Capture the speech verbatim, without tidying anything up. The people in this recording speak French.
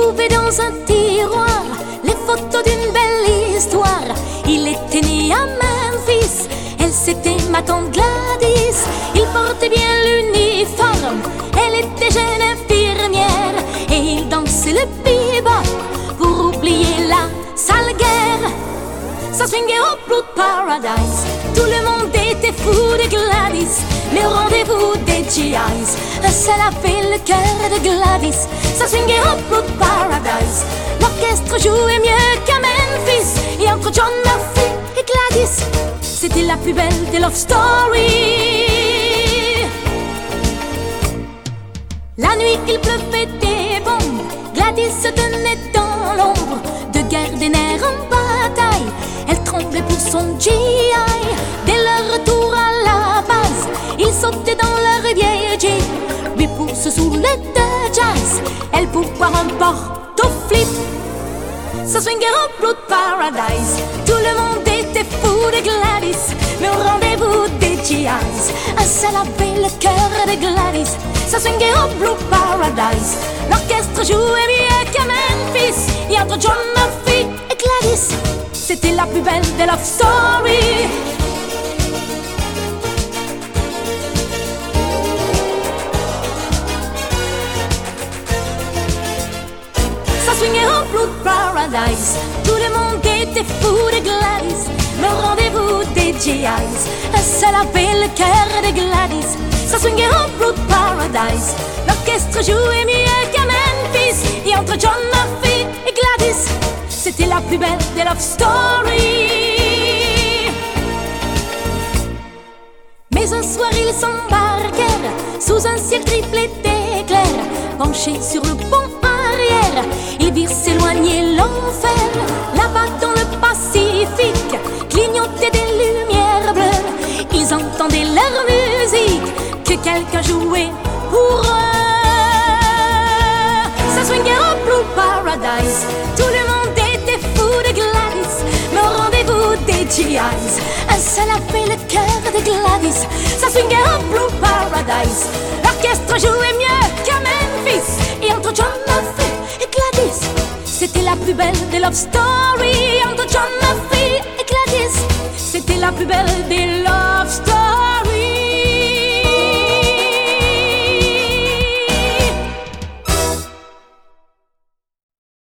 trouvé dans un tiroir les photos d'une belle histoire. Il était né à Memphis, elle c'était ma tante Gladys. Il portait bien l'uniforme, elle était jeune infirmière. Et il dansait le bebop pour oublier la sale guerre. Ça swingait au Blue Paradise, tout le monde était fou de Gladys. Mais au rendez-vous des G Is, elle avait le cœur de Gladys. Ça swingait au Blue Paradise, l'orchestre jouait mieux qu'à Memphis. Et entre John Murphy et Gladys, c'était la plus belle des love stories. La nuit il pleuvait des bombes, Gladys se tenait dans l'ombre. De guerre des nerfs en bataille, elle tremblait pour son G I. Dès leur retour à la base, ils sautaient dans leur vieille Jeep. Lui pour se saouler de jazz, elle pour boire un porto-flip. Ça swingait au Blue Paradise, tout le monde était fou de Gladys. Mais au rendez-vous des G Is, un seul avait le cœur de Gladys. Ça swingait au Blue Paradise, l'orchestre jouait mieux qu'à Memphis. Et entre John Murphy et Gladys, c'était la plus belle des love stories. Ça swingait au Blue Paradise, tout le monde était fou de Gladys. Mais au rendez-vous des G Is, un seul avait le cœur de Gladys. Ça swingait au Blue Paradise, l'orchestre jouait mieux qu'à Memphis. Et entre John Murphy et Gladys, c'était la plus belle des love stories. Mais un soir ils s'embarquèrent sous un ciel triplé d'éclairs. Penchés sur le pont arrière, ils virent s'éloigner l'enfer. Là-bas dans le Pacifique, clignotaient des lumières bleues. Ils entendaient leur musique, que quelqu'un jouait pour eux. Ça swingait au Blue Paradise, tout le monde était fou de Gladys. Mais au rendez-vous des G Is, un seul avait le cœur de Gladys. Ça swingait au Blue Paradise, l'orchestre jouait mieux qu'à Memphis. Et entre John Murphy et Gladys, c'était la plus belle des love stories. Entre John Murphy et Gladys, c'était la plus belle des love stories.